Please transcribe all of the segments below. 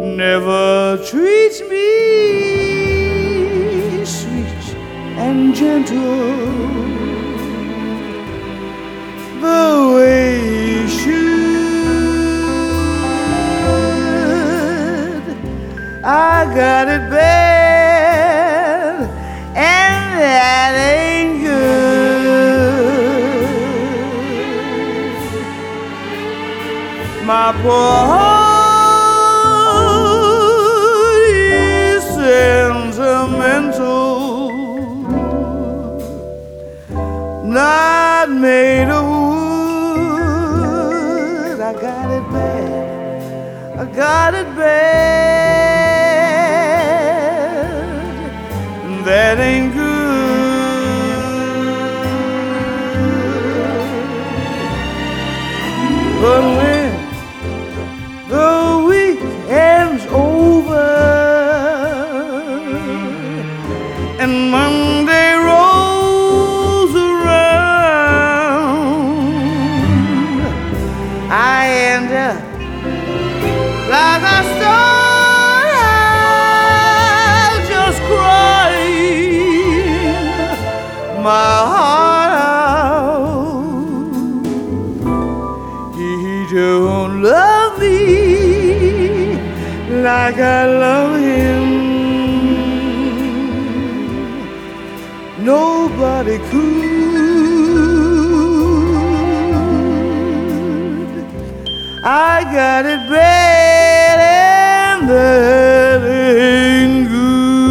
never treats me sweet and gentle the way he should. I got it bad, and that ain't good. My poor heart is sentimental, not made of wood. I got it bad, I got it bad, that ain't good. But when the weekend's over and Monday rolls around, I end up like a stone out, just crying my heart out. He don't love me like I love him. Nobody could. I got it bad, and that ain't good.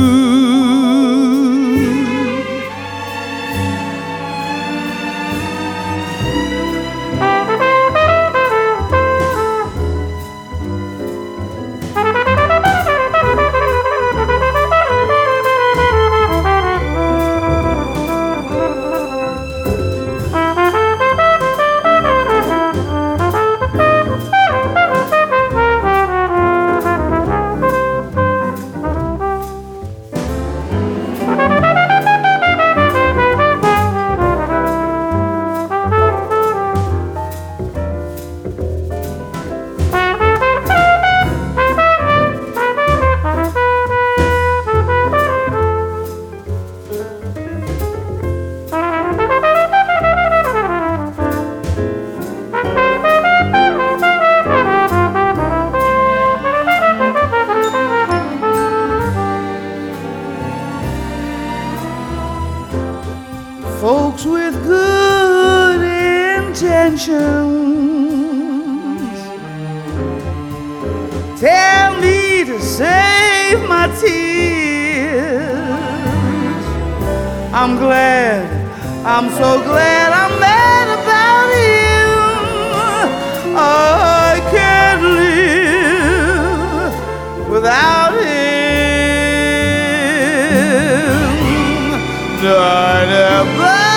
Folks with good intentions tell me to save my tears. I'm glad, I'm so glad I'm mad about him. I can't live without him. But